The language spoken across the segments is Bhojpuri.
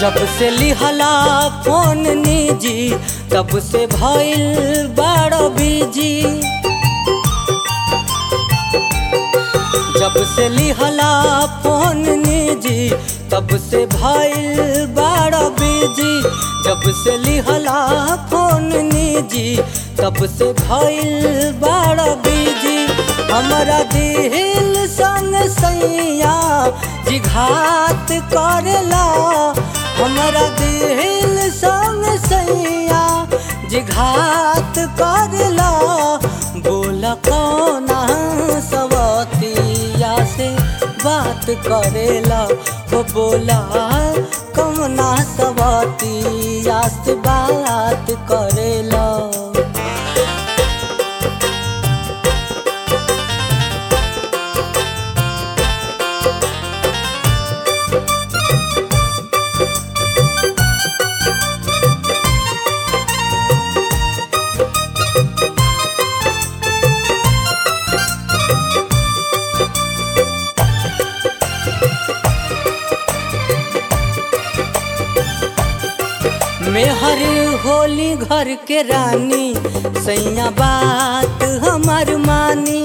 जब से लिहला फोन निजी तब से भइल बड़ बिजी। जब से लिहला फोन निजी तब से भइल बड़ बिजी। जब से लिहला फोन निजी तब से भइल बड़ बिजी। हमरा दिल संग सैया जी घात करेला। हमरा दिल संग सैया जी घात करेला। बोला कौना सवतिया से बात करेला। हो बोला कौना सवतिया से बात करेला। मेहर होली घर के रानी सैया बात हमार मानी।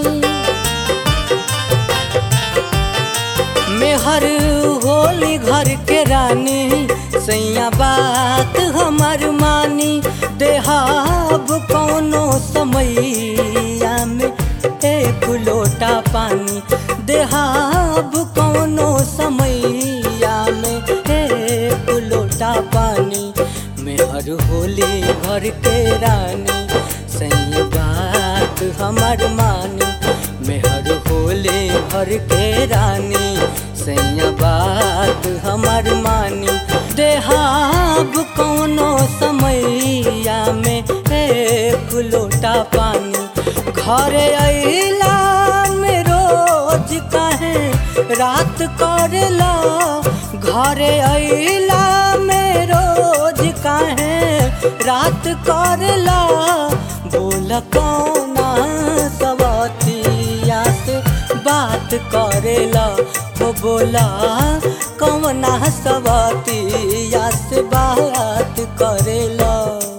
मेहर होली घर के रानी सैया बात हमार मानी। देहाब कौनो समैया में एक लोटा पानी। देहाब कौनो समैया में एक लोटा पानी। मेहर होली घर के रानी सही बात हमार मानी। मेहर होली घर के रानी सही बात हमार मानी। देहाब कौनो समैया में एक लोटा पानी। घरे अइला में रोज काहे रात करेला। घरे अइला में रोज काहे रात करेला। बोला कौना सवतिया से बात करेला। हो बोला कौना सवतिया से बात करेला।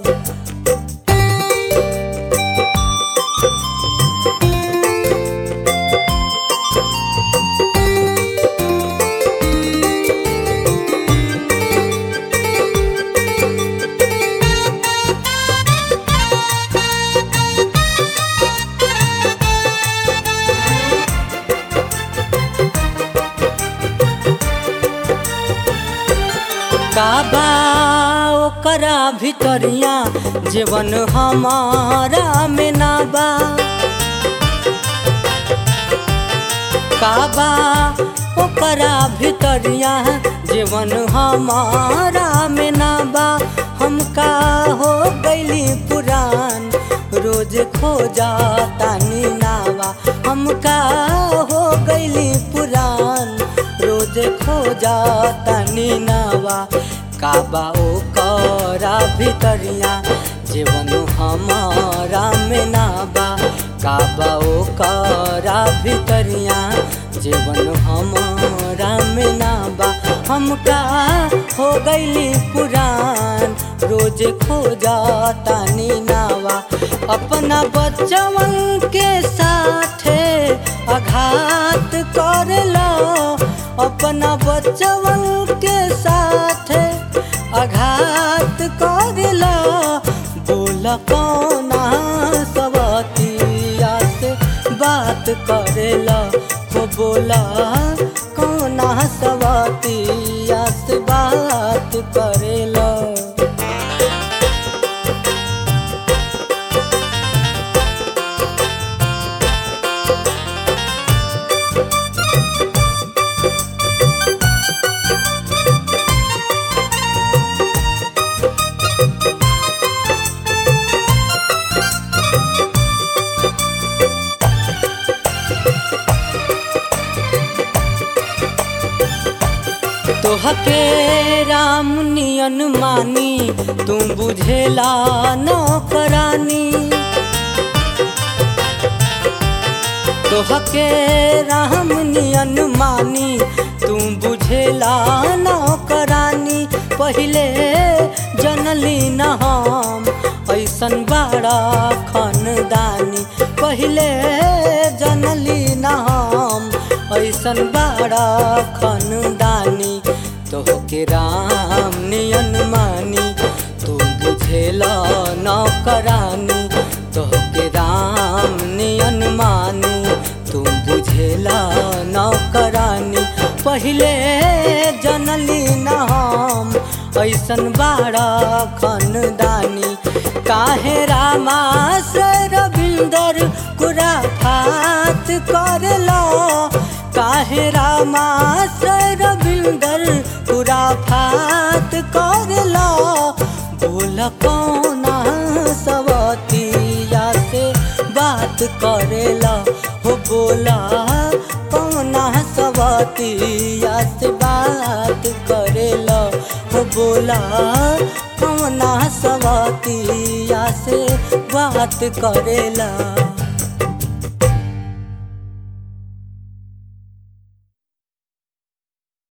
काबा ओकरा भितरिया जीवन हमारा में ना बा। काबा ओकरा भितरिया जीवन हमारा में ना बा। हमका हो गइली पुरान रोज खो जातानी नावा। हमका हो गइली पुरान रोज खो जातानी नावा। काबा ओकरा भितरिया जीवन हमारा में ना बा। काबा ओकरा भितरिया जीवन हमारा में ना बा। हमका हो गइली पुरान रोज खो जातानी नावा। अपना बच्चवन के साथे आघात करेला। अपना बच्चवन के साथे आघात करेला। बोला कौना सवतिया से बात करेला। हो बोला कौना सवतिया से बात करेला। तोहके राम नियन मानी तुम बुझेला नौकरानी। तोहके राम नियन मानी तुम बुझेला नौकरानी। पहिले जनली न हम ऐसन बड़ा खानदानी। पहिले जनली न हम ऐसन बड़ा खानदानी। तोहके राम नियन मानी तू बुझेला नौकरानी। तोहके राम नियन मानी तू बुझेला नौकरानी। पहिले जनली न हम ऐसन बड़ा खानदानी। काहे रामा से रविंदर खुराफात करेला। काहे रामा से रविंदर खुराफात करेला। बोला कौना सवतिया से बात करेला। हो बोला कौना सवतिया से बात करेला। हो बोला कौना सवतिया से बात करेला।